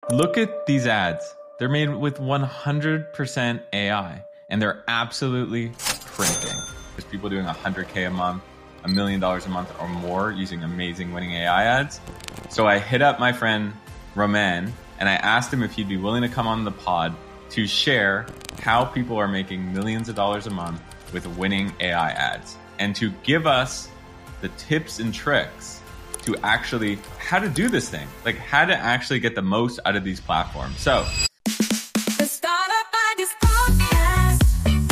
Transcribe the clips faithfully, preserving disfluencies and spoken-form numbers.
Look at these ads. They're made with one hundred percent A I, and they're absolutely cranking. There's people doing one hundred K a month, a million dollars a month or more using amazing winning A I ads. So I hit up my friend Romain, and I asked him if he'd be willing to come on the pod to share how people are making millions of dollars a month with winning A I ads, and to give us the tips and tricks to actually how to do this thing, like how to actually get the most out of these platforms. So The Startup Ideas Podcast.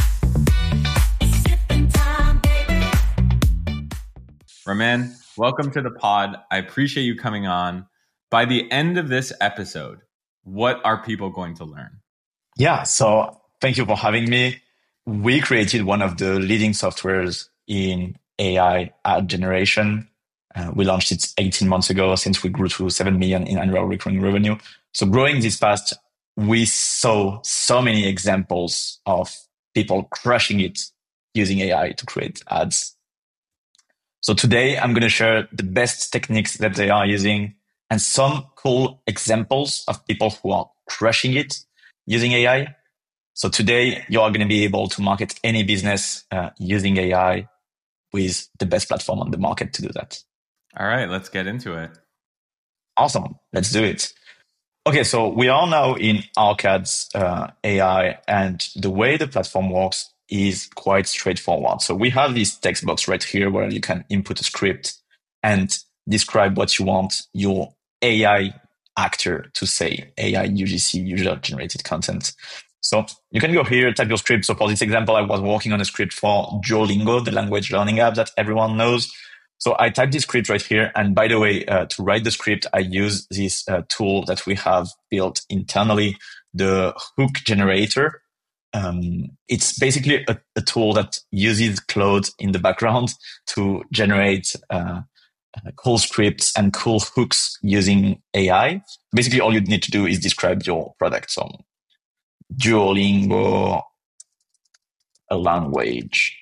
Sipping time, baby. Romain, welcome to the pod. I appreciate you coming on. By the end of this episode, what are people going to learn? Yeah, so thank you for having me. We created one of the leading softwares in A I ad generation. Uh, we launched it eighteen months ago since we grew to seven million in annual recurring revenue. So growing this fast, we saw so many examples of people crushing it using A I to create ads. So today I'm going to share the best techniques that they are using and some cool examples of people who are crushing it using A I. So today you are going to be able to market any business uh, using A I with the best platform on the market to do that. All right, let's get into it. Awesome. Let's do it. Okay, so we are now in Arcad's uh, A I, and the way the platform works is quite straightforward. So we have this text box right here where you can input a script and describe what you want your A I actor to say, A I U G C, user-generated content. So you can go here, type your script. So for this example, I was working on a script for Duolingo, the language learning app that everyone knows. So I typed this script right here. And by the way, uh, to write the script, I use this uh, tool that we have built internally, the hook generator. Um, it's basically a, a tool that uses Claude in the background to generate uh, uh, cool scripts and cool hooks using A I. Basically, all you need to do is describe your product. So Duolingo, a language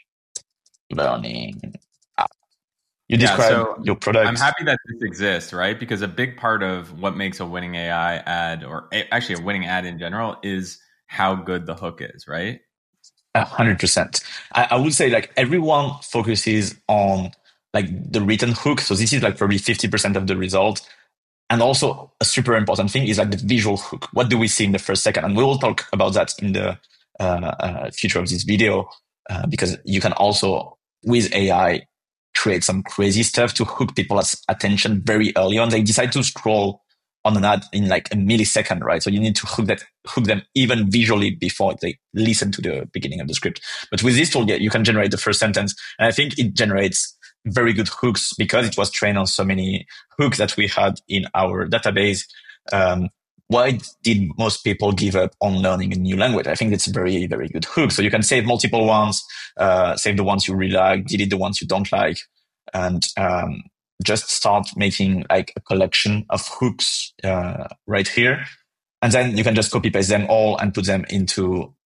learning app. You Yeah, describe so your product. I'm happy that this exists, right? Because a big part of what makes a winning A I ad, or a, actually a winning ad in general, is how good the hook is, right? A hundred percent. I, I would say like everyone focuses on like the written hook. So this is like probably fifty percent of the result. And also a super important thing is like the visual hook. What do we see in the first second? And we will talk about that in the uh, uh, future of this video uh, because you can also, with A I, create some crazy stuff to hook people's attention very early on. They decide to scroll on an ad in like a millisecond, right? So you need to hook that, hook them even visually before they listen to the beginning of the script. But with this tool, yeah, you can generate the first sentence. And I think it generates very good hooks because it was trained on so many hooks that we had in our database. Um, why did most people give up on learning a new language? I think it's a very, very good hook. So you can save multiple ones, uh, save the ones you really like, delete the ones you don't like, and um, just start making like a collection of hooks uh, right here. And then you can just copy paste them all and put them into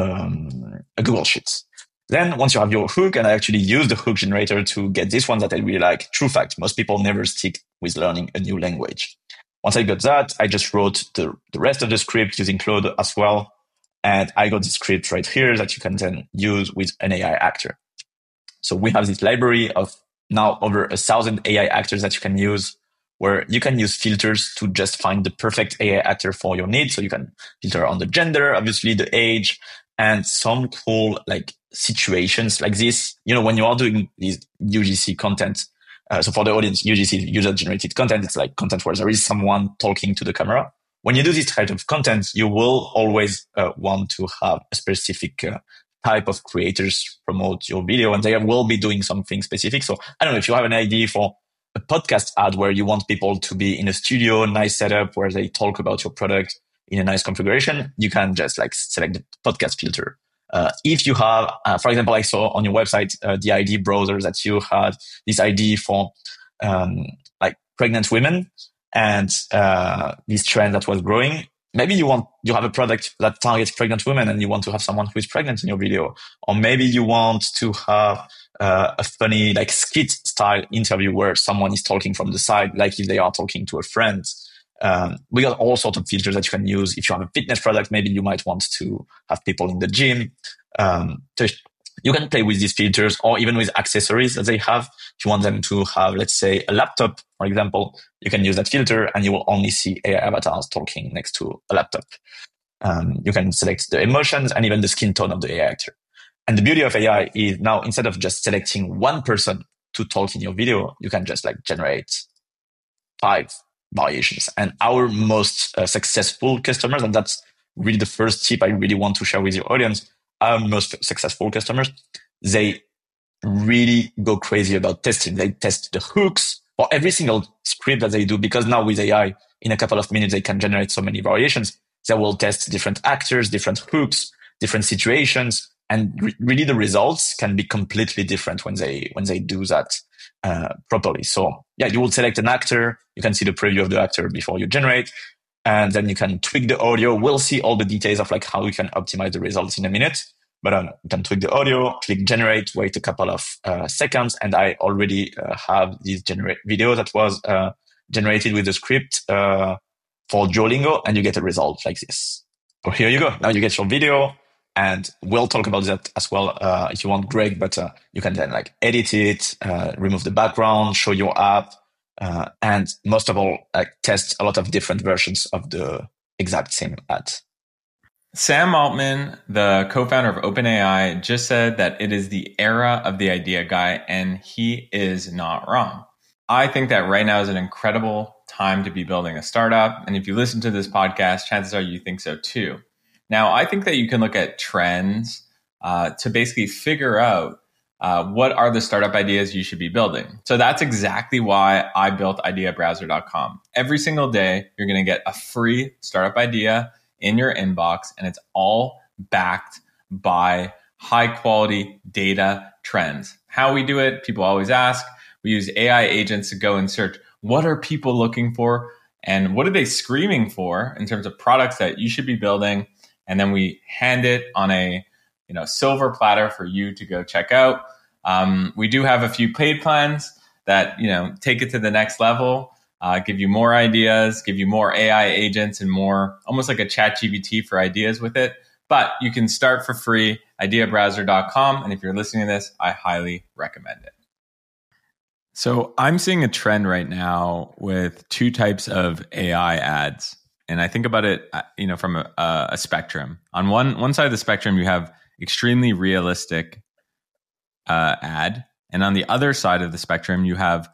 um, a Google Sheets. Then once you have your hook, and I actually use the hook generator to get this one that I really like, true fact, most people never stick with learning a new language. Once I got that, I just wrote the, the rest of the script using Claude as well. And I got the script right here that you can then use with an A I actor. So we have this library of now over a thousand A I actors that you can use, where you can use filters to just find the perfect A I actor for your needs. So you can filter on the gender, obviously the age, and some cool like situations like this. You know, when you are doing these U G C content, uh, so for the audience, U G C, user-generated content, it's like content where there is someone talking to the camera. When you do this type of content, you will always uh, want to have a specific uh, type of creators promote your video, and they will be doing something specific. So I don't know if you have an idea for a podcast ad where you want people to be in a studio, nice setup where they talk about your product in a nice configuration, you can just like select the podcast filter. Uh, if you have, uh, for example, I saw on your website, uh, the I D browser that you had this I D for, um, like pregnant women and, uh, this trend that was growing. Maybe you want, you have a product that targets pregnant women and you want to have someone who is pregnant in your video. Or maybe you want to have uh, a funny like skit style interview where someone is talking from the side, like if they are talking to a friend. Um, we got all sorts of filters that you can use. If you have a fitness product, maybe you might want to have people in the gym. Um, so you can play with these filters or even with accessories that they have. If you want them to have, let's say, a laptop, for example, you can use that filter and you will only see A I avatars talking next to a laptop. Um, you can select the emotions and even the skin tone of the A I actor. And the beauty of A I is now instead of just selecting one person to talk in your video, you can just like generate five variations. And our most uh, successful customers, and that's really the first tip I really want to share with your audience, our most successful customers, they really go crazy about testing. They test the hooks for every single script that they do, because now with A I, in a couple of minutes, they can generate so many variations. They will test different actors, different hooks, different situations, and re- really the results can be completely different when they when they do that uh, properly. So yeah, you will select an actor. You can see the preview of the actor before you generate, and then you can tweak the audio. We'll see all the details of like how you can optimize the results in a minute. But um, you can tweak the audio, click generate, wait a couple of uh, seconds, and I already uh, have this generate video that was uh, generated with the script uh, for Duolingo, and you get a result like this. So here you go. Now you get your video, and we'll talk about that as well uh, if you want, Greg. But uh, you can then like edit it, uh, remove the background, show your app, uh, and most of all, like test a lot of different versions of the exact same ad. Sam Altman, the co-founder of OpenAI, just said that it is the era of the idea guy, and he is not wrong. I think that right now is an incredible time to be building a startup. And if you listen to this podcast, chances are you think so too. Now, I think that you can look at trends uh, to basically figure out uh, what are the startup ideas you should be building. So that's exactly why I built idea browser dot com. Every single day, you're going to get a free startup idea in your inbox, and it's all backed by high quality data trends. How we do it, people always ask. We use A I agents to go and search what are people looking for and what are they screaming for in terms of products that you should be building, and then we hand it on a you know silver platter for you to go check out. Um, we do have a few paid plans that you know take it to the next level. Uh, give you more ideas, give you more A I agents and more, almost like a chat G P T for ideas with it. But you can start for free, idea browser dot com. And if you're listening to this, I highly recommend it. So I'm seeing a trend right now with two types of A I ads. And I think about it, you know, from a, a spectrum. On one, one side of the spectrum, you have extremely realistic uh, ad. And on the other side of the spectrum, you have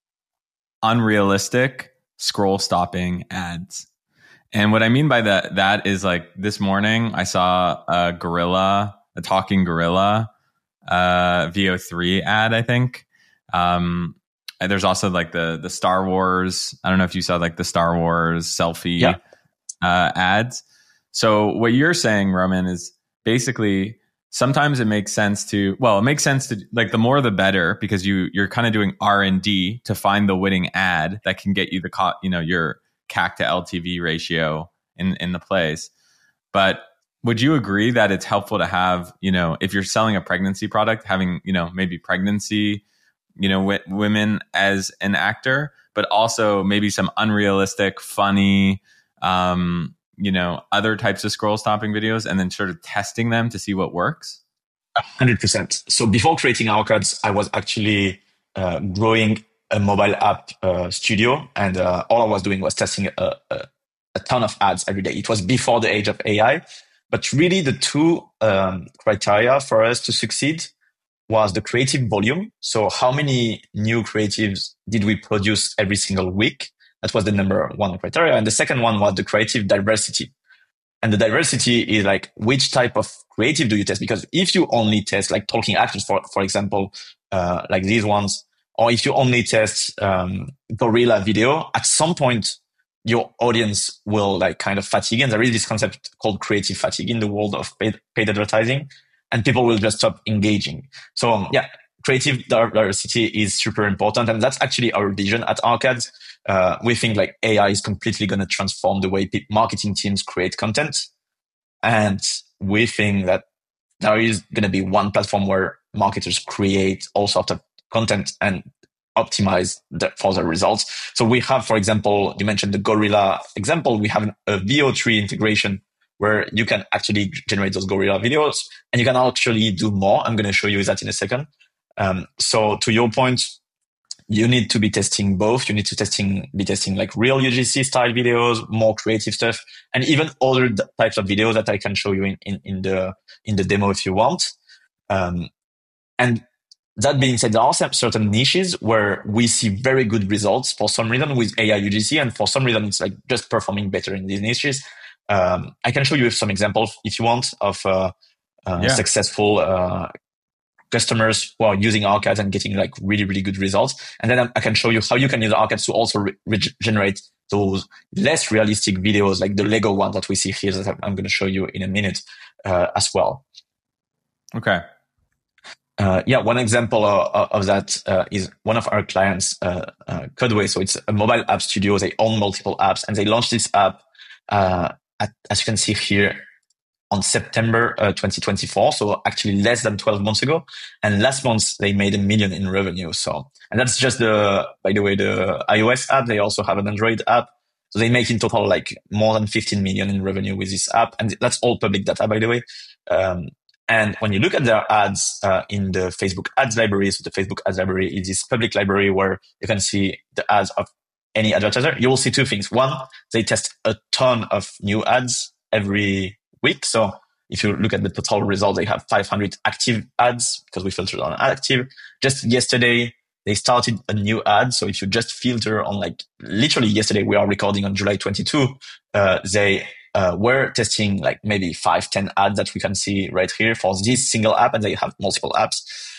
unrealistic scroll stopping ads. And what I mean by that, that is like this morning I saw a gorilla, a talking gorilla, uh, V O three ad, I think. Um, and there's also like the, the Star Wars. I don't know if you saw like the Star Wars selfie yeah. uh, ads. So what you're saying, Roman, is basically sometimes it makes sense to, well, it makes sense to like the more the better, because you you're kind of doing R and D to find the winning ad that can get you the co- you know your C A C to L T V ratio in in the place. But would you agree that it's helpful to have, you know, if you're selling a pregnancy product, having, you know, maybe pregnancy, you know, w- women as an actor, but also maybe some unrealistic, funny, um, you know, other types of scroll stopping videos, and then sort of testing them to see what works? one hundred percent. So before creating Arcades, I was actually uh, growing a mobile app uh, studio, and uh, all I was doing was testing a, a, a ton of ads every day. It was before the age of A I, but really the two um, criteria for us to succeed was the creative volume. So how many new creatives did we produce every single week? That was the number one criteria. And the second one was the creative diversity. And the diversity is like, which type of creative do you test? Because if you only test like talking actors, for, for example, uh, like these ones, or if you only test um, gorilla video, at some point, your audience will like kind of fatigue. And there is this concept called creative fatigue in the world of paid, paid advertising, and people will just stop engaging. So um, yeah, creative diversity is super important. And that's actually our vision at Arcades. Uh, we think like A I is completely going to transform the way pe- marketing teams create content. And we think that there is going to be one platform where marketers create all sorts of content, and optimize the, for the results. So we have, for example, you mentioned the Gorilla example. We have a V O three integration where you can actually generate those Gorilla videos, and you can actually do more. I'm going to show you that in a second. Um, so to your point, you need to be testing both. You need to testing be testing like real U G C style videos, more creative stuff, and even other d- types of videos that I can show you in, in, in the in the demo if you want. Um, and that being said, there are some certain niches where we see very good results for some reason with A I U G C, and for some reason it's like just performing better in these niches. Um, I can show you some examples if you want of uh, uh, Yeah. successful uh, customers who are using ARCADS and getting like really, really good results. And then I can show you how you can use ARCADS to also re- regenerate those less realistic videos, like the Lego one that we see here that I'm going to show you in a minute uh, as well. Okay. Uh, yeah, one example of, of that uh, is one of our clients, uh, uh, Codeway. So it's a mobile app studio. They own multiple apps, and they launched this app, uh, at, as you can see here, on September uh, twenty twenty-four. So actually less than twelve months ago. And last month they made a million in revenue. So, and that's just the, by the way, the iOS app. They also have an Android app. So they make in total like more than fifteen million in revenue with this app. And that's all public data, by the way. Um, And when you look at their ads uh, in the Facebook ads library, so the Facebook ads library is this public library where you can see the ads of any advertiser. You will see two things. One, they test a ton of new ads every week. So if you look at the total result, they have five hundred active ads because we filtered on active. Just yesterday, they started a new ad. So if you just filter on like literally yesterday, we are recording on July twenty-second, uh, they Uh, we're testing like maybe five, ten ads that we can see right here for this single app, and they have multiple apps.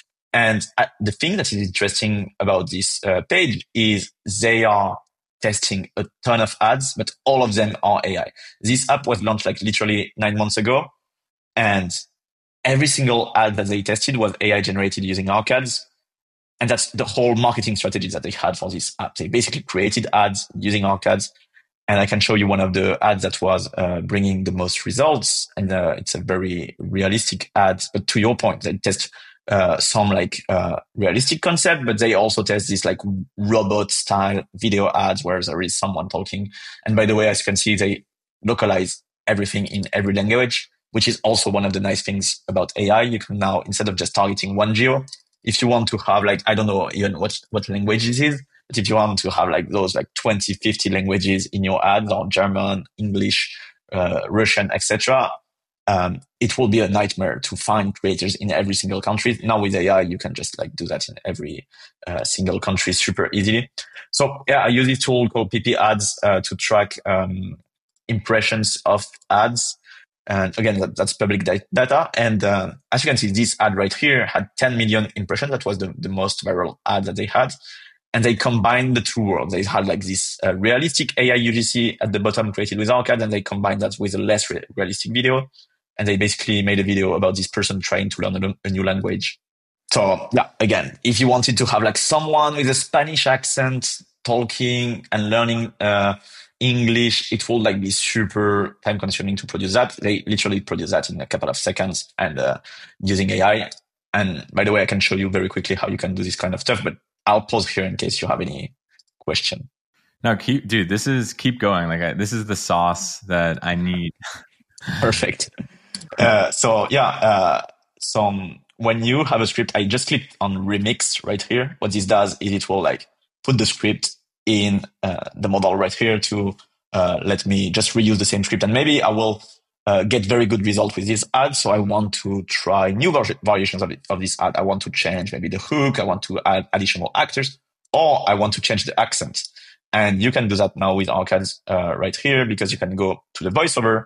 And uh, the thing that is interesting about this uh, page is they are testing a ton of ads, but all of them are A I. This app was launched like literally nine months ago, and every single ad that they tested was A I generated using ARCADS. And that's the whole marketing strategy that they had for this app. They basically created ads using ARCADS. And I can show you one of the ads that was uh, bringing the most results. And uh, it's a very realistic ad. But to your point, they test uh, some like uh, realistic concept, but they also test this like robot style video ads where there is someone talking. And by the way, as you can see, they localize everything in every language, which is also one of the nice things about A I. You can now, instead of just targeting one geo, if you want to have like, I don't know even what, what language this is, but if you want to have like those like twenty, fifty languages in your ads, or German, English, uh, Russian, et cetera, um, it will be a nightmare to find creators in every single country. Now with A I, you can just like do that in every uh, single country super easily. So yeah, I use this tool called P P Ads uh, to track um, impressions of ads. And again, that, that's public data. And uh, as you can see, this ad right here had ten million impressions. That was the, the most viral ad that they had. And they combined the two worlds. They had like this uh, realistic A I U G C at the bottom created with ARCAD, and they combined that with a less re- realistic video. And they basically made a video about this person trying to learn a, a new language. So yeah, again, if you wanted to have like someone with a Spanish accent talking and learning uh, English, it will like be super time consuming to produce that. They literally produce that in a couple of seconds and uh, using A I. And by the way, I can show you very quickly how you can do this kind of stuff, but I'll pause here in case you have any question. No, keep, dude, this is keep going. Like I, this is the sauce that I need. Perfect. Uh, so yeah, uh, so when you have a script, I just clicked on remix right here. What this does is it will like put the script in uh, the model right here to uh, let me just reuse the same script. And maybe I will uh, get very good result with this ad. So I want to try new var- variations of, it, of this ad. I want to change maybe the hook. I want to add additional actors, or I want to change the accent. And you can do that now with ARCADS uh, right here, because you can go to the voiceover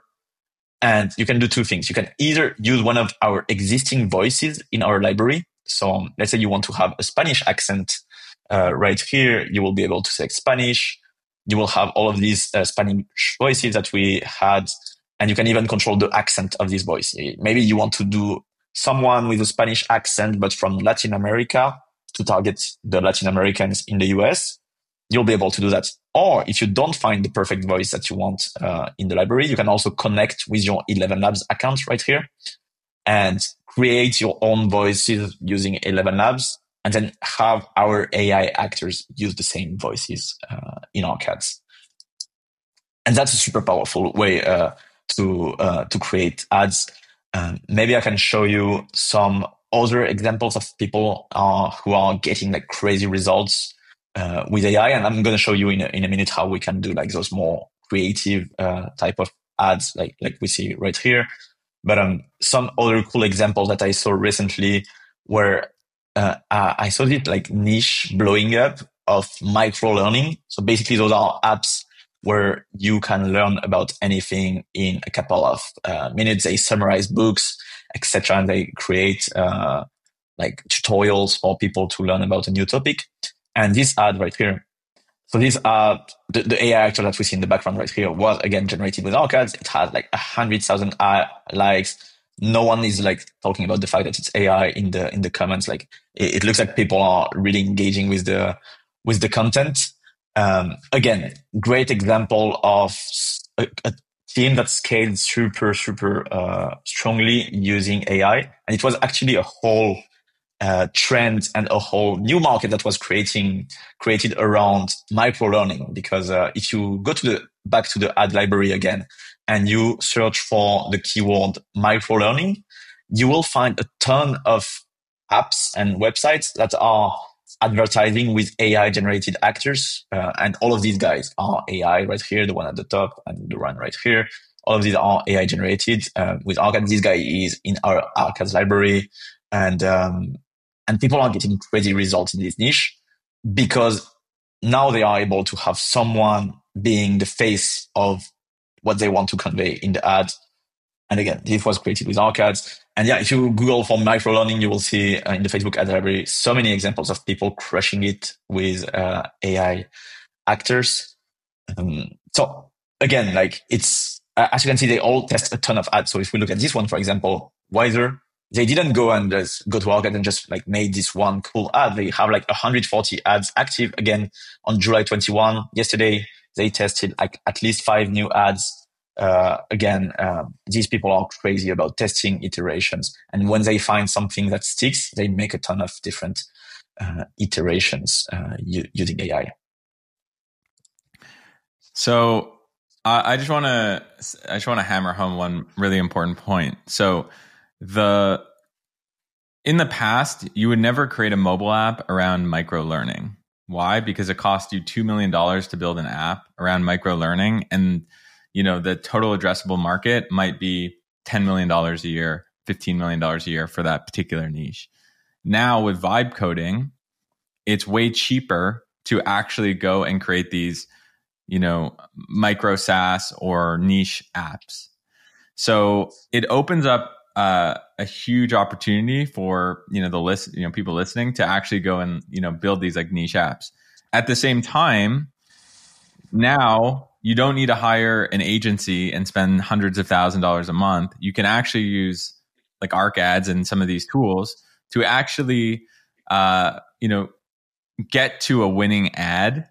and you can do two things. You can either use one of our existing voices in our library. So um, let's say you want to have a Spanish accent uh, right here. You will be able to select Spanish. You will have all of these uh, Spanish voices that we had. And you can even control the accent of this voice. Maybe you want to do someone with a Spanish accent, but from Latin America to target the Latin Americans in the U S. You'll be able to do that. Or if you don't find the perfect voice that you want uh, in the library, you can also connect with your Eleven Labs account right here and create your own voices using Eleven Labs. and then have our A I actors use the same voices uh, in our ads. And that's a super powerful way uh, to uh, to create ads. Um, maybe I can show you some other examples of people uh, who are getting like crazy results uh, with A I, and I'm going to show you in a, in a minute how we can do like those more creative uh, type of ads, like like we see right here. But um, some other cool examples that I saw recently were uh, I saw it like niche blowing up of micro learning. So basically, those are apps where you can learn about anything in a couple of uh, minutes. They summarize books, et cetera, and they create uh, like tutorials for people to learn about a new topic. And this ad right here, so this ad, the, the A I actor that we see in the background right here was again generated with our ads. It has like a hundred thousand likes. No one is like talking about the fact that it's A I in the in the comments. Like it, it looks like people are really engaging with the with the content. Um, again, great example of a, a team that scaled super, super uh, strongly using A I. And it was actually a whole uh, trend and a whole new market that was creating created around micro learning. Because uh, if you go to the back to the ad library again and you search for the keyword micro learning, you will find a ton of apps and websites that are advertising with A I generated actors. Uh, and all of these guys are A I right here, the one at the top and the one right here. All of these are A I generated. Uh, with Arcad, this guy is in our Arcad's library. And, um, and people are getting crazy results in this niche because now they are able to have someone being the face of what they want to convey in the ad. And again, this was created with Arcads. And yeah, if you Google for micro learning, you will see uh, in the Facebook ad library so many examples of people crushing it with uh, A I actors. Um, so again, like it's uh, as you can see, they all test a ton of ads. So if we look at this one, for example, Wiser, they didn't go and just go to Arcad and just like made this one cool ad. They have like one hundred forty ads active. Again, on July twenty-first, yesterday, they tested like at least five new ads. Uh, again, uh, these people are crazy about testing iterations. And when they find something that sticks, they make a ton of different uh, iterations uh, u- using A I. So uh, I just want to I just want to hammer home one really important point. So the in the past, you would never create a mobile app around micro learning. Why? Because it cost you two million dollars to build an app around micro learning, and you know, the total addressable market might be ten million dollars a year, fifteen million dollars a year for that particular niche. Now with vibe coding, it's way cheaper to actually go and create these, you know, micro SaaS or niche apps. So it opens up uh, a huge opportunity for, you know, the list, you know, people listening to actually go and, you know, build these like niche apps. At the same time, now you don't need to hire an agency and spend hundreds of thousand dollars a month. You can actually use like Arcads and some of these tools to actually, uh, you know, get to a winning ad.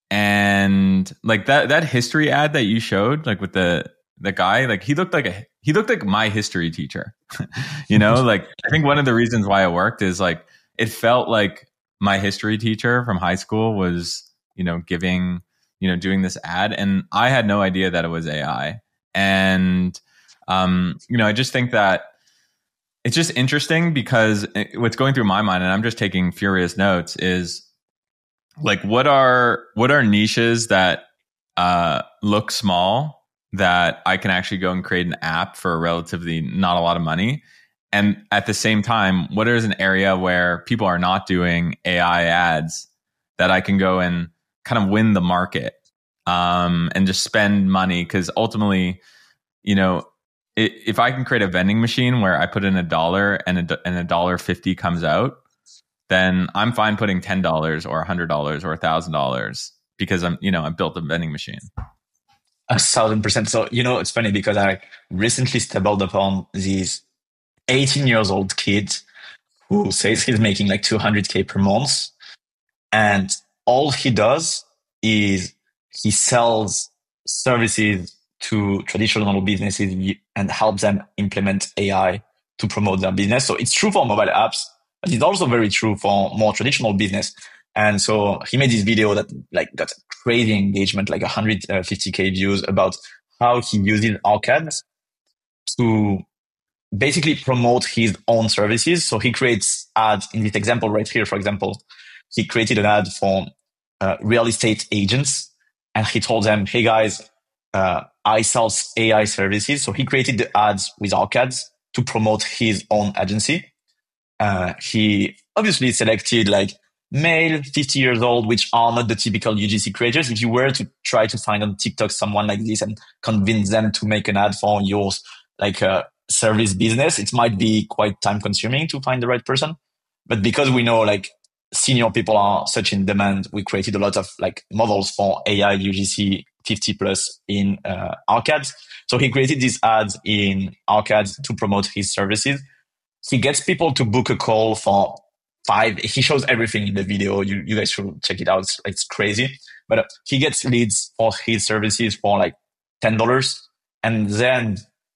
And like that, that history ad that you showed, like with the, the guy, like he looked like a, he looked like my history teacher, you know, like I think one of the reasons why it worked is like, it felt like my history teacher from high school was, you know, giving, you know, doing this ad, and I had no idea that it was A I. And, um, you know, I just think that it's just interesting because it, what's going through my mind, and I'm just taking furious notes, is like, what are, what are niches that, uh, look small that I can actually go and create an app for relatively not a lot of money? And at the same time, what is an area where people are not doing A I ads that I can go and kind of win the market um, and just spend money? Because ultimately, you know, it, if I can create a vending machine where I put in a dollar and a, and a dollar fifty comes out, then I'm fine putting ten dollars or a hundred dollars or a thousand dollars because I'm, you know, I built a vending machine. A thousand percent. So, you know, it's funny because I recently stumbled upon this eighteen years old kid who says he's making like two hundred K per month. And all he does is he sells services to traditional businesses and helps them implement A I to promote their business. So it's true for mobile apps. But it's also very true for more traditional business. And so he made this video that like got crazy engagement, like one hundred fifty K views, about how he uses Arcades to basically promote his own services. So he creates ads in this example right here. For example, he created an ad for uh, real estate agents, and he told them, "Hey guys, uh, I sell A I services." So he created the ads with Arcades to promote his own agency. Uh, he obviously selected like male, fifty years old, which are not the typical U G C creators. If you were to try to find on TikTok someone like this and convince them to make an ad for yours, like a service business, it might be quite time consuming to find the right person. But because we know like senior people are such in demand, we created a lot of like models for A I U G C fifty plus in uh, Arcades. So he created these ads in Arcades to promote his services. He gets people to book a call for five. He shows everything in the video. You, you guys should check it out. It's, it's crazy. But uh, he gets leads for his services for like ten dollars. And then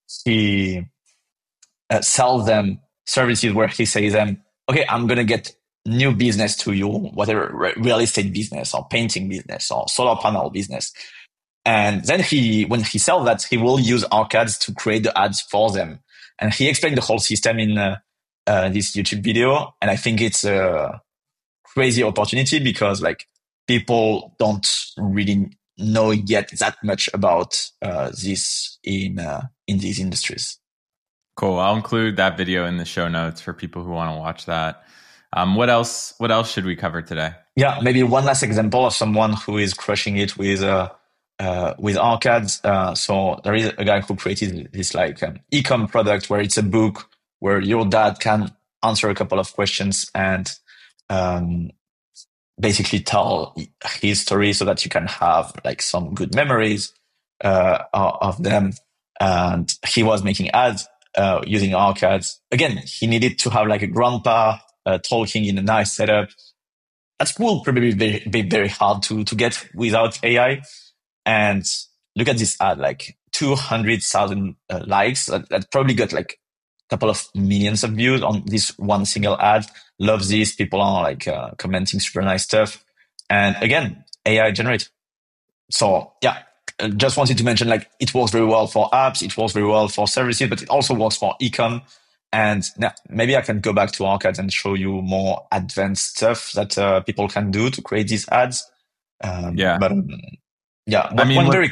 he uh, sells them services where he says them, okay, I'm going to get new business to you, whether real estate business or painting business or solar panel business. And then he, when he sells that, he will use Arcades to create the ads for them. And he explained the whole system in uh, uh, this YouTube video. And I think it's a crazy opportunity because like people don't really know yet that much about uh, this in uh, in these industries. Cool. I'll include that video in the show notes for people who want to watch that. Um, what else? What else should we cover today? Yeah, maybe one last example of someone who is crushing it with uh, uh, with Arcades. Uh, so there is a guy who created this like um, e-com product where it's a book where your dad can answer a couple of questions and um, basically tell his story so that you can have like some good memories uh, of them. And he was making ads uh, using Arcades. Again, he needed to have like a grandpa uh, talking in a nice setup. That will probably be, be very hard to, to get without A I. And look at this ad, like two hundred thousand uh, likes. That, that probably got like a couple of millions of views on this one single ad. Love this. People are like uh, commenting super nice stuff. And again, A I generated. So yeah, I just wanted to mention like it works very well for apps. It works very well for services, but it also works for e-com. And yeah, maybe I can go back to Arcades and show you more advanced stuff that uh, people can do to create these ads. Um, yeah. But um, yeah, one, I mean, one what, very...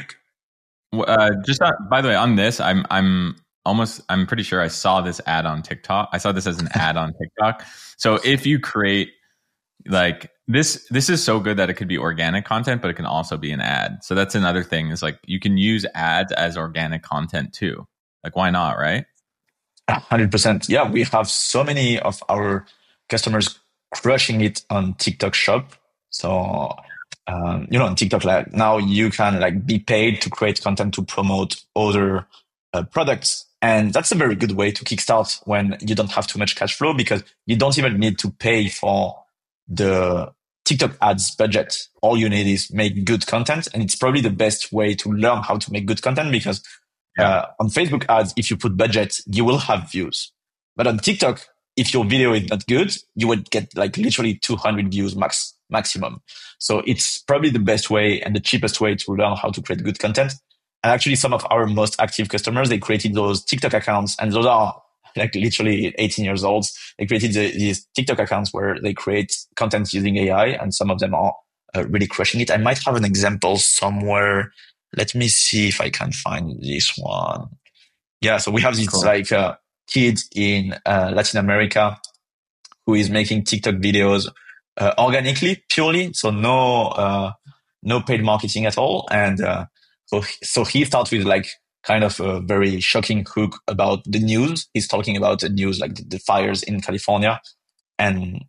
uh, just uh, by the way, on this, I'm, I'm almost, I'm pretty sure I saw this ad on TikTok. I saw this as an ad on TikTok. So if you create like this, this is so good that it could be organic content, but it can also be an ad. So that's another thing is like, you can use ads as organic content too. Like, why not? Right. one hundred percent. Yeah, we have so many of our customers crushing it on TikTok Shop. So, um, you know, on TikTok, like now you can like be paid to create content to promote other uh, products. And that's a very good way to kickstart when you don't have too much cash flow because you don't even need to pay for the TikTok ads budget. All you need is make good content. And it's probably the best way to learn how to make good content because Yeah. Uh, on Facebook ads, if you put budget, you will have views. But on TikTok, if your video is not good, you would get like literally two hundred views max maximum. So it's probably the best way and the cheapest way to learn how to create good content. And actually, some of our most active customers, they created those TikTok accounts, and those are like literally eighteen years old. They created the, these TikTok accounts where they create content using A I, and some of them are uh, really crushing it. I might have an example somewhere. Let me see if I can find this one. Yeah, so we have this cool. like uh, kid in uh, Latin America who is making TikTok videos uh, organically, purely, so no uh, no paid marketing at all. And uh, so so he starts with like kind of a very shocking hook about the news. He's talking about the news, like the, the fires in California, and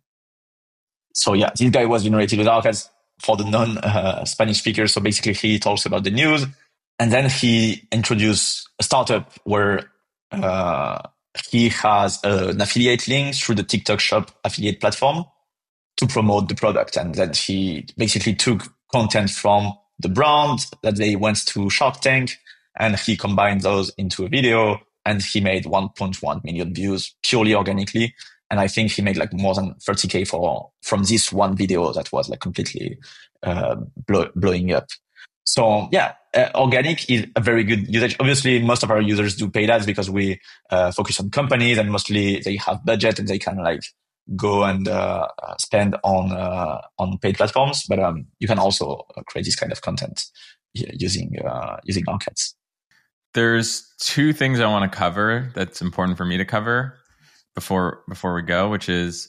so yeah, this guy was generated with Arcades for the non-Spanish uh, speakers. So basically he talks about the news, and then he introduced a startup where uh, he has uh, an affiliate link through the TikTok Shop affiliate platform to promote the product. And then he basically took content from the brand that they went to Shark Tank, and he combined those into a video, and he made one point one million views purely organically. And I think he made like more than thirty K for, from this one video that was like completely, uh, blow, blowing up. So yeah, uh, organic is a very good usage. Obviously, most of our users do paid ads because we, uh, focus on companies and mostly they have budget and they can like go and, uh, spend on, uh, on paid platforms. But, um, you can also create this kind of content using, uh, using ARC-Ads. There's two things I want to cover that's important for me to cover before before we go, which is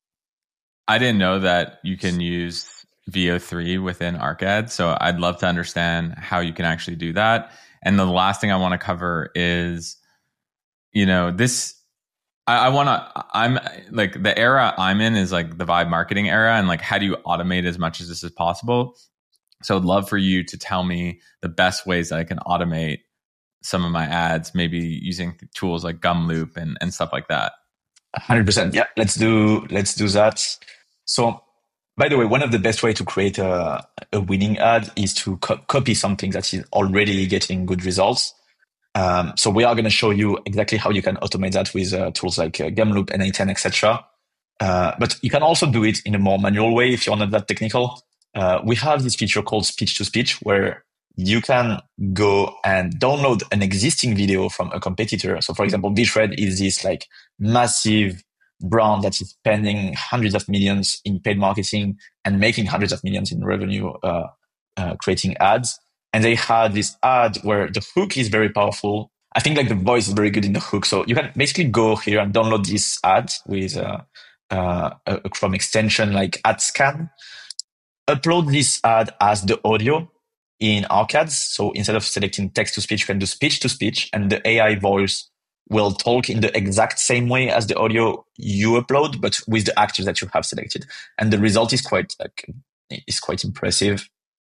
I didn't know that you can use V O three within ARC-Ads, so I'd love to understand how you can actually do that. And the last thing I want to cover is, you know, this. I, I want to. I'm like the era I'm in is like the vibe marketing era, and like how do you automate as much as this is possible? So I'd love for you to tell me the best ways that I can automate some of my ads, maybe using tools like Gumloop and, and stuff like that. one hundred percent. Yeah, let's do let's do that. So, by the way, one of the best way to create a, a winning ad is to co- copy something that is already getting good results. Um, so we are going to show you exactly how you can automate that with uh, tools like uh, Gumloop, N A ten, et cetera. Uh, but you can also do it in a more manual way if you're not that technical. Uh, we have this feature called speech to speech where you can go and download an existing video from a competitor. So for example, VShred is this like massive brand that is spending hundreds of millions in paid marketing and making hundreds of millions in revenue, uh, uh, creating ads. And they had this ad where the hook is very powerful. I think like the voice is very good in the hook. So you can basically go here and download this ad with uh, uh, a Chrome extension like AdScan. Upload this ad as the audio in ARC-Ads. So instead of selecting text to speech, you can do speech to speech, and the A I voice will talk in the exact same way as the audio you upload, but with the actors that you have selected. And the result is quite like is quite impressive.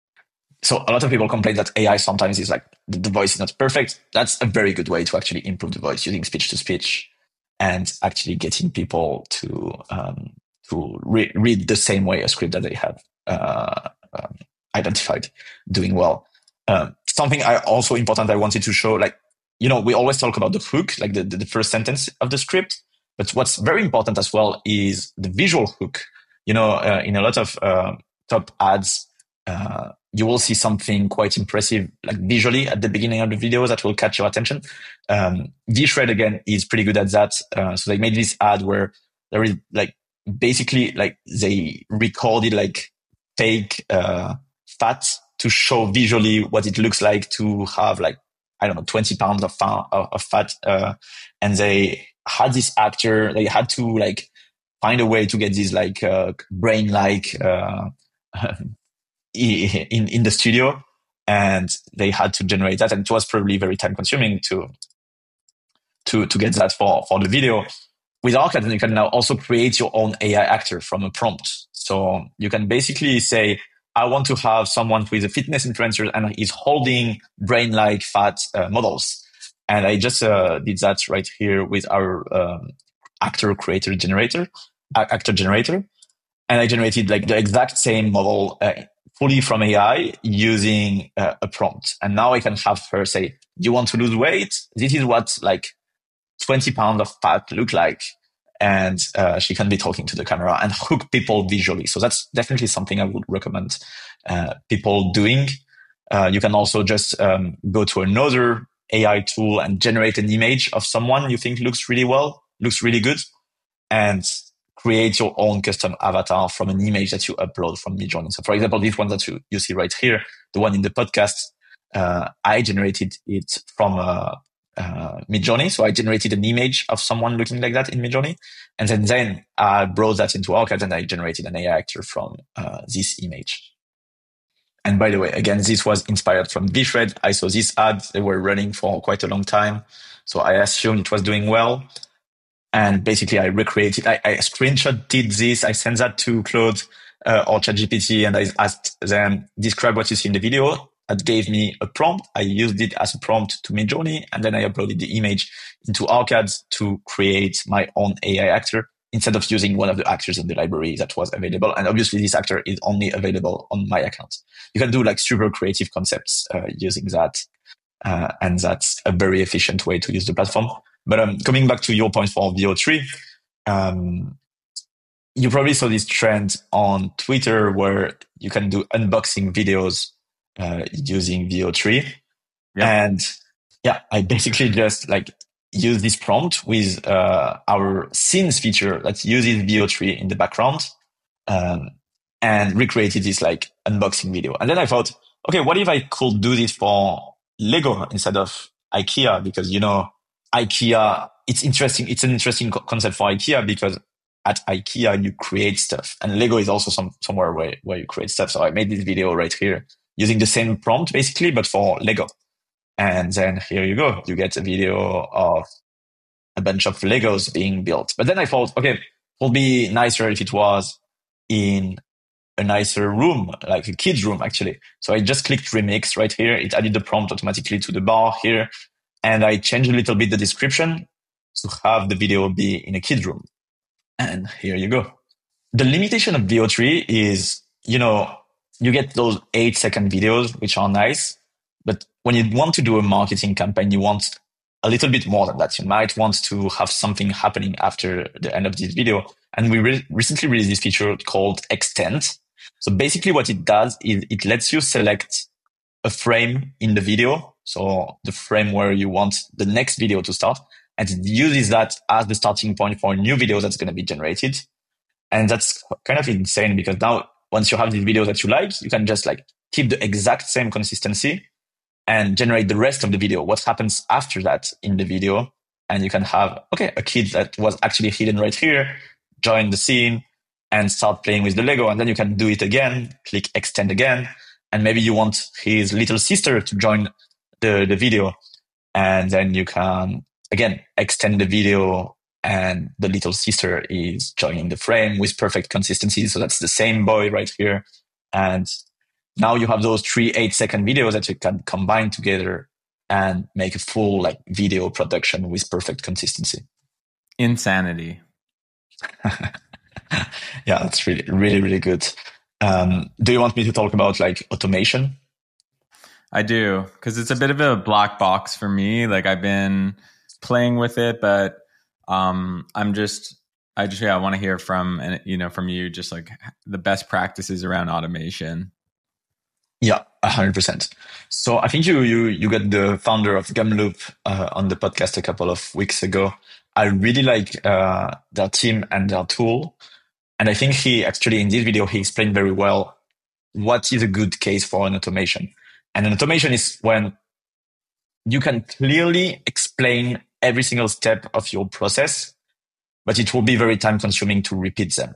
So a lot of people complain that A I sometimes is like the voice is not perfect. That's a very good way to actually improve the voice using speech to speech and actually getting people to um, to re- read the same way a script that they have uh, um, identified doing well. Um, something I also important I wanted to show, like, you know, we always talk about the hook, like the, the first sentence of the script, but what's very important as well is the visual hook. You know, uh, in a lot of uh, top ads, uh, you will see something quite impressive, like visually at the beginning of the video that will catch your attention. Um, VShred again is pretty good at that. Uh, so they made this ad where there is like basically like they recorded like fake uh, fat to show visually what it looks like to have like, I don't know, twenty pounds of, fa- of fat. Uh, and they had this actor, they had to like find a way to get this like uh, brain-like uh, in, in the studio. And they had to generate that. And it was probably very time consuming to, to, to get that for, for the video. With ARC-Ads, you can now also create your own A I actor from a prompt. So you can basically say, I want to have someone who is a fitness influencer and is holding brain-like fat uh, models. And I just uh, did that right here with our um, actor creator generator, uh, actor generator. And I generated like the exact same model uh, fully from A I using uh, a prompt. And now I can have her say, you want to lose weight? This is what like twenty pounds of fat look like. And uh, she can be talking to the camera and hook people visually. So that's definitely something I would recommend uh, people doing. Uh, you can also just um, go to another A I tool and generate an image of someone you think looks really well, looks really good, and create your own custom avatar from an image that you upload from Midjourney. So for example, this one that you, you see right here, the one in the podcast, uh, I generated it from a Uh, Midjourney. So I generated an image of someone looking like that in Midjourney. And then, then I brought that into ARC-Ads and I generated an A I actor from uh, this image. And by the way, again, this was inspired from VShred. I saw this ad. They were running for quite a long time. So I assumed it was doing well. And basically I recreated, I, I screenshotted this. I sent that to Claude uh, or ChatGPT and I asked them, describe what you see in the video. That gave me a prompt. I used it as a prompt to Midjourney, and then I uploaded the image into ARC-Ads to create my own A I actor instead of using one of the actors in the library that was available. And obviously, this actor is only available on my account. You can do like super creative concepts uh, using that, uh, and that's a very efficient way to use the platform. But um, coming back to your point for V O three, Um, you probably saw this trend on Twitter where you can do unboxing videos uh, using V O three. Yep. And yeah, I basically just like use this prompt with uh, our scenes feature that uses V O three in the background, um, and recreated this like unboxing video. And then I thought, okay, what if I could do this for Lego instead of IKEA? Because, you know, IKEA, it's interesting. It's an interesting co- concept for IKEA because at IKEA, you create stuff, and Lego is also some, somewhere where, where you create stuff. So I made this video right here using the same prompt basically, but for Lego. And then here you go. You get a video of a bunch of Legos being built. But then I thought, okay, it would be nicer if it was in a nicer room, like a kid's room, actually. So I just clicked remix right here. It added the prompt automatically to the bar here. And I changed a little bit the description to have the video be in a kid's room. And here you go. The limitation of V O three is, you know, you get those eight second videos, which are nice. But when you want to do a marketing campaign, you want a little bit more than that. You might want to have something happening after the end of this video. And we re- recently released this feature called Extend. So basically what it does is it lets you select a frame in the video. So the frame where you want the next video to start. And it uses that as the starting point for a new video that's going to be generated. And that's kind of insane because now once you have these videos that you like, you can just like keep the exact same consistency and generate the rest of the video, what happens after that in the video. And you can have, okay, a kid that was actually hidden right here, join the scene and start playing with the Lego. And then you can do it again, click extend again. And maybe you want his little sister to join the, the video. And then you can, again, extend the video and the little sister is joining the frame with perfect consistency. So that's the same boy right here. And now you have those three eight second videos that you can combine together and make a full like video production with perfect consistency. Insanity. Yeah, that's really, really, really good. Um, do you want me to talk about like automation? I do, because it's a bit of a black box for me. Like I've been playing with it, but um, I'm just, I just, yeah, I want to hear from, and you know, from you, just like the best practices around automation. Yeah, a hundred percent. So I think you you you got the founder of Gumloop uh, on the podcast a couple of weeks ago. I really like uh, their team and their tool, and I think he actually in this video he explained very well what is a good case for an automation. And an automation is when you can clearly explain every single step of your process, but it will be very time consuming to repeat them.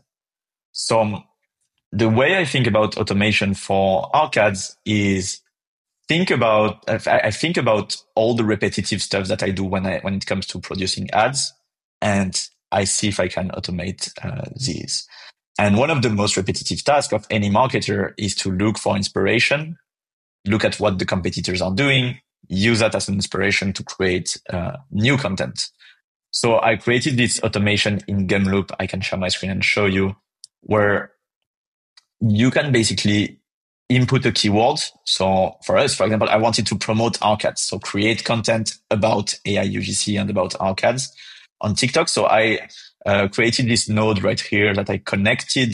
So the way I think about automation for arcades is think about, I think about all the repetitive stuff that I do when I, when it comes to producing ads, and I see if I can automate uh, these. And one of the most repetitive tasks of any marketer is to look for inspiration, look at what the competitors are doing, use that as an inspiration to create uh, new content. So I created this automation in Gumloop. I can share my screen and show you where you can basically input a keyword. So for us, for example, I wanted to promote arcades. So create content about A I U G C and about arcades on TikTok. So I uh, created this node right here that I connected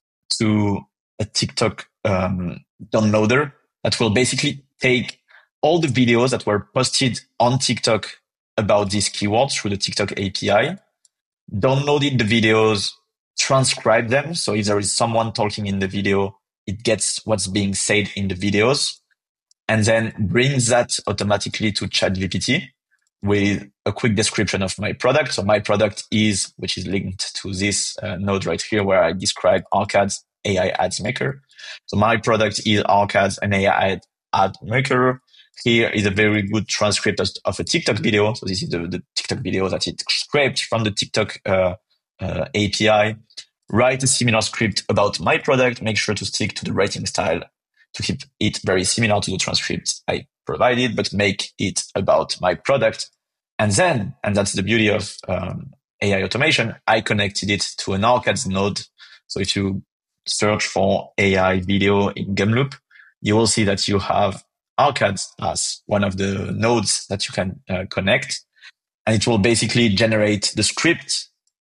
to a TikTok um, downloader that will basically take all the videos that were posted on TikTok about these keywords through the TikTok A P I, downloaded the videos, transcribe them. So if there is someone talking in the video, it gets what's being said in the videos, and then brings that automatically to ChatGPT with a quick description of my product. So my product is, which is linked to this uh, node right here where I describe Arcades A I Ads Maker. So my product is Arcades, an A I ad maker. Here is a very good transcript of a TikTok video. So this is the, the TikTok video that it scraped from the TikTok uh, uh, A P I. Write a similar script about my product. Make sure to stick to the writing style to keep it very similar to the transcript I provided, but make it about my product. And then, and that's the beauty of um, A I automation, I connected it to an Arcades node. So if you search for A I video in Gumloop, you will see that you have Arcades as one of the nodes that you can uh, connect. And it will basically generate the script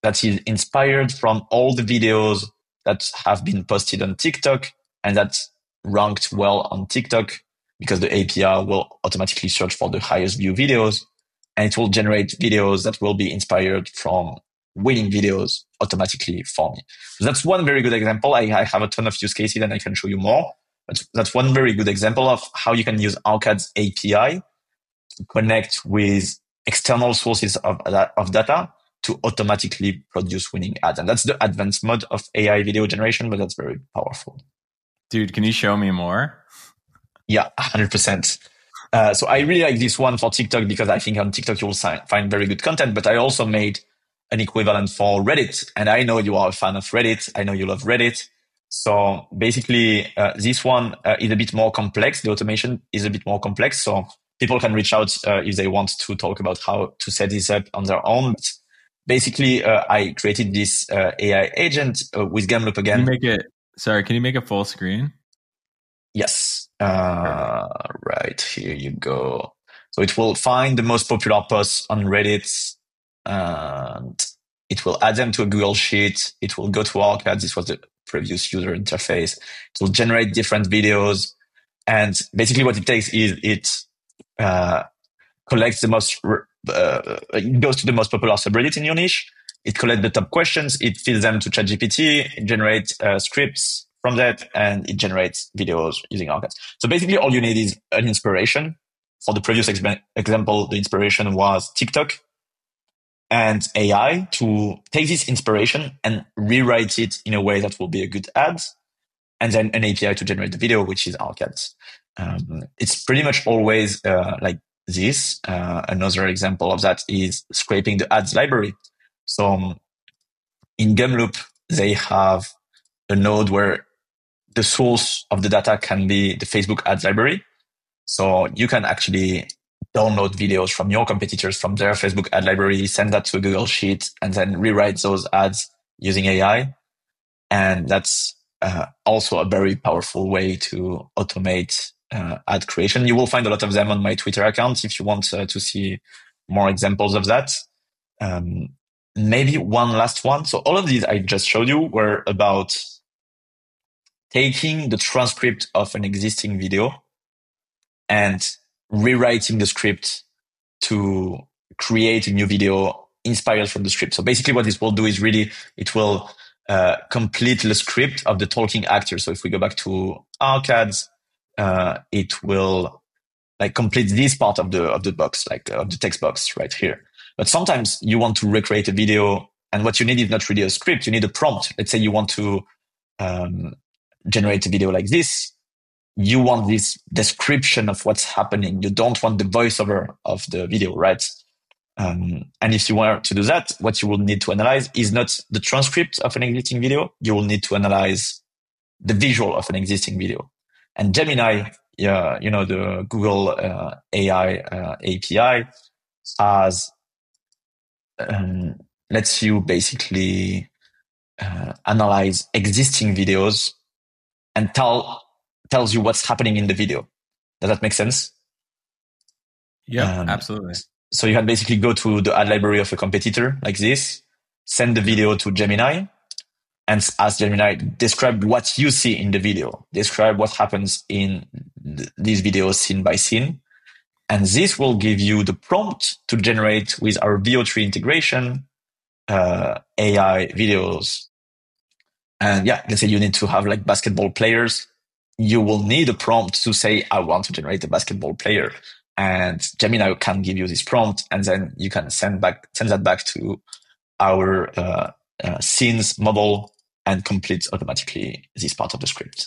that is inspired from all the videos that have been posted on TikTok and that ranked well on TikTok, because the A P I will automatically search for the highest view videos, and it will generate videos that will be inspired from winning videos automatically for me. So that's one very good example. I, I have a ton of use cases and I can show you more, but that's one very good example of how you can use Arcade's A P I to connect with external sources of, of data to automatically produce winning ads. And that's the advanced mode of A I video generation, but that's very powerful. Dude, can you show me more? Yeah, one hundred percent. Uh, so I really like this one for TikTok because I think on TikTok you will find very good content, but I also made an equivalent for Reddit. And I know you are a fan of Reddit. I know you love Reddit. So basically, uh, this one uh, is a bit more complex. The automation is a bit more complex. So people can reach out uh, if they want to talk about how to set this up on their own. But basically, uh, I created this uh, A I agent uh, with Gameloop again. Can you make it, sorry, can you make it full screen? Yes. Uh, right, here you go. So it will find the most popular posts on Reddit and it will add them to a Google Sheet. It will go to Arcade. This was the previous user interface. It will generate different videos. And basically what it takes is it uh, collects the most, uh, it goes to the most popular subreddit in your niche. It collects the top questions. It feeds them to ChatGPT. It generates uh, scripts from that, and it generates videos using Arcade. So basically all you need is an inspiration. For the previous ex- example, the inspiration was TikTok and A I to take this inspiration and rewrite it in a way that will be a good ad, and then an A P I to generate the video, which is Arcade. Um, it's pretty much always uh, like this. Uh, another example of that is scraping the ads library. So um, in Gameloop, they have a node where the source of the data can be the Facebook ads library. So you can actually download videos from your competitors from their Facebook ad library, send that to a Google Sheet, and then rewrite those ads using A I. And that's uh, also a very powerful way to automate uh, ad creation. You will find a lot of them on my Twitter account if you want uh, to see more examples of that. Um, maybe one last one. So all of these I just showed you were about taking the transcript of an existing video and rewriting the script to create a new video inspired from the script. So basically what this will do is really, it will uh, complete the script of the talking actor. So if we go back to Arcade, uh, it will like complete this part of the, of the box, like uh, of the text box right here. But sometimes you want to recreate a video and what you need is not really a script. You need a prompt. Let's say you want to, um, generate a video like this. You want this description of what's happening. You don't want the voiceover of the video, right? Um, and if you want to do that, what you will need to analyze is not the transcript of an existing video. You will need to analyze the visual of an existing video. And Gemini, uh, you know, the Google uh, A I uh, A P I has um, lets you basically uh, analyze existing videos and tell tells you what's happening in the video. Does that make sense? Yeah, um, absolutely. So you can basically go to the ad library of a competitor like this, send the video to Gemini, and ask Gemini, describe what you see in the video. Describe what happens in th- these videos scene by scene. And this will give you the prompt to generate with our V O three integration uh, A I videos. And yeah, let's say you need to have like basketball players. You will need a prompt to say, I want to generate a basketball player. And Gemini can give you this prompt, and then you can send back send that back to our uh, uh, scenes model and complete automatically this part of the script.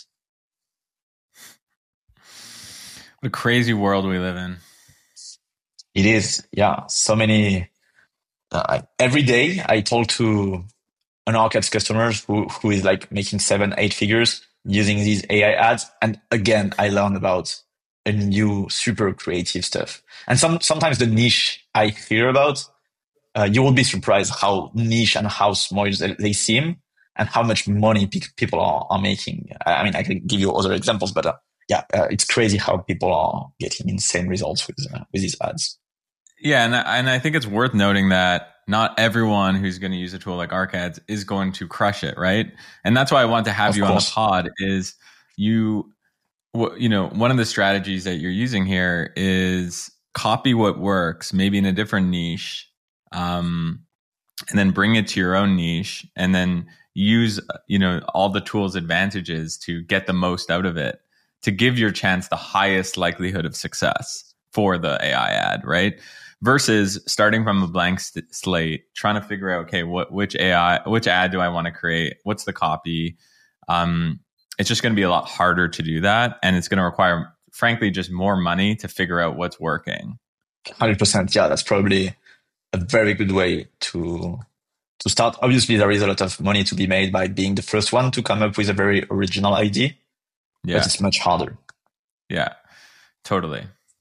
What a crazy world we live in. It is, yeah. So many. Uh, every day I talk to an Arcade's customers who, who is like making seven, eight figures using these A I ads. And again, I learn about a new super creative stuff. And some, sometimes the niche I hear about, uh, you will be surprised how niche and how small they, they seem and how much money pe- people are, are making. I mean, I can give you other examples, but uh, yeah, uh, it's crazy how people are getting insane results with, uh, with these ads. Yeah. And, and I think it's worth noting that not everyone who's going to use a tool like ArcAds is going to crush it, right? And that's why I want to have Of you course. on the pod is you, you know, one of the strategies that you're using here is copy what works, maybe in a different niche, um, and then bring it to your own niche, and then use, you know, all the tool's advantages to get the most out of it, to give your chance the highest likelihood of success for the A I ad, right? Versus starting from a blank st- slate, trying to figure out, okay, what which A I, which ad do I want to create? What's the copy? Um, it's just going to be a lot harder to do that, and it's going to require, frankly, just more money to figure out what's working. one hundred percent. Yeah, that's probably a very good way to to start. Obviously, there is a lot of money to be made by being the first one to come up with a very original idea, Yeah, but it's much harder. yeah, totally.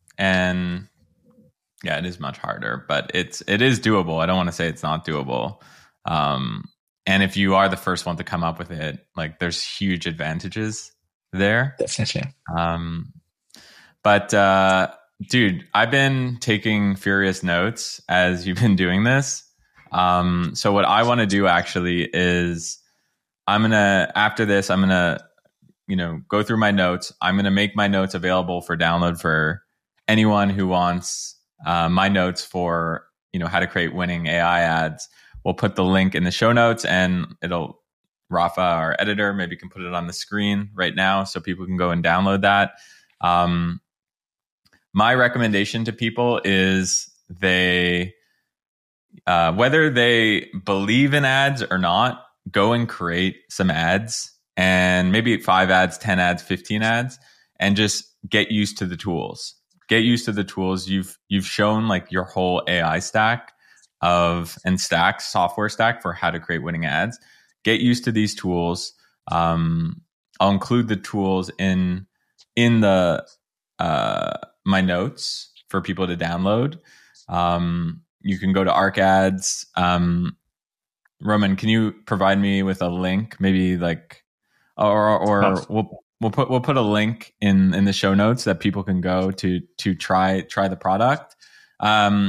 And yeah, it is much harder, but it's it is doable. I don't want to say it's not doable. Um, and if you are the first one to come up with it, like there's huge advantages there. Definitely. Um, but uh, dude, I've been taking furious notes as you've been doing this. Um, so what I want to do actually is I'm gonna after this I'm gonna you know go through my notes. I'm gonna make my notes available for download for anyone who wants uh, my notes for you know how to create winning A I ads. We'll put the link in the show notes, and it'll Rafa, our editor, maybe can put it on the screen right now so people can go and download that. Um, my recommendation to people is they, uh, whether they believe in ads or not, go and create some ads, and maybe five ads, ten ads, fifteen ads, and just get used to the tools. Get used to the tools. You've you've shown like your whole A I stack of and stack software stack for how to create winning ads. Get used to these tools. Um, I'll include the tools in in the uh, my notes for people to download. Um, you can go to ArcAds. Um, Roman, can you provide me with a link? Maybe like, or or we'll we'll put we'll put a link in in the show notes that people can go to to try try the product. Um,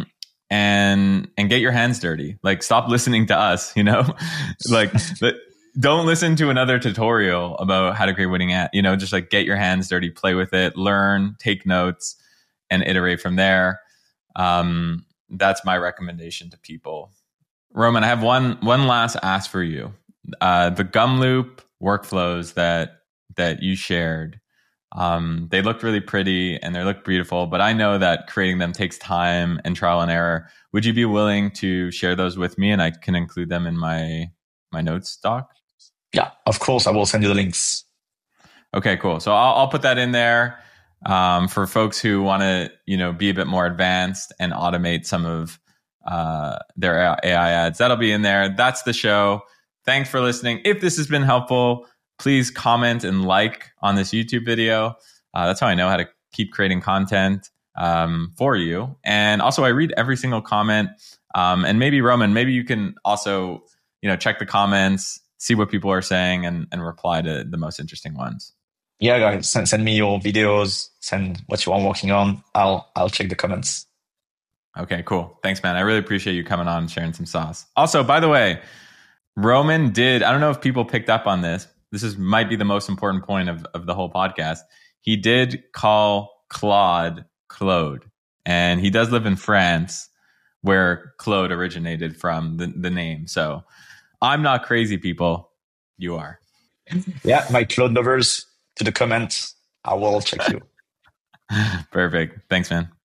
and and get your hands dirty. Like, stop listening to us, you know, like don't listen to another tutorial about how to create winning ad, you know, just like get your hands dirty, play with it, learn, take notes, and iterate from there. Um, that's my recommendation to people. Roman, I have one one last ask for you. Uh, the Gumloop workflows that that you shared, um, they look really pretty and they look beautiful, but I know that creating them takes time and trial and error. Would you be willing to share those with me, and I can include them in my my notes doc? Yeah, of course. I will send you the links. Okay, cool. So I'll, I'll put that in there um, for folks who want to, you know, be a bit more advanced and automate some of uh, their A I ads. That'll be in there. That's the show. Thanks for listening. If this has been helpful, please comment and like on this YouTube video. Uh, that's how I know how to keep creating content um, for you. And also, I read every single comment. Um, and maybe, Roman, maybe you can also, you know, check the comments, see what people are saying, and, and reply to the most interesting ones. Yeah, guys, send, send me your videos, send what you are working on. I'll I'll check the comments. Okay, cool. Thanks, man. I really appreciate you coming on and sharing some sauce. Also, by the way, Roman did, I don't know if people picked up on this. This is might be the most important point of, of the whole podcast. He did call Claude Claude, and he does live in France, where Claude originated from, the, the name. So I'm not crazy, people. You are. Yeah, my Claude lovers, to the comments. I will check you. Perfect. Thanks, man.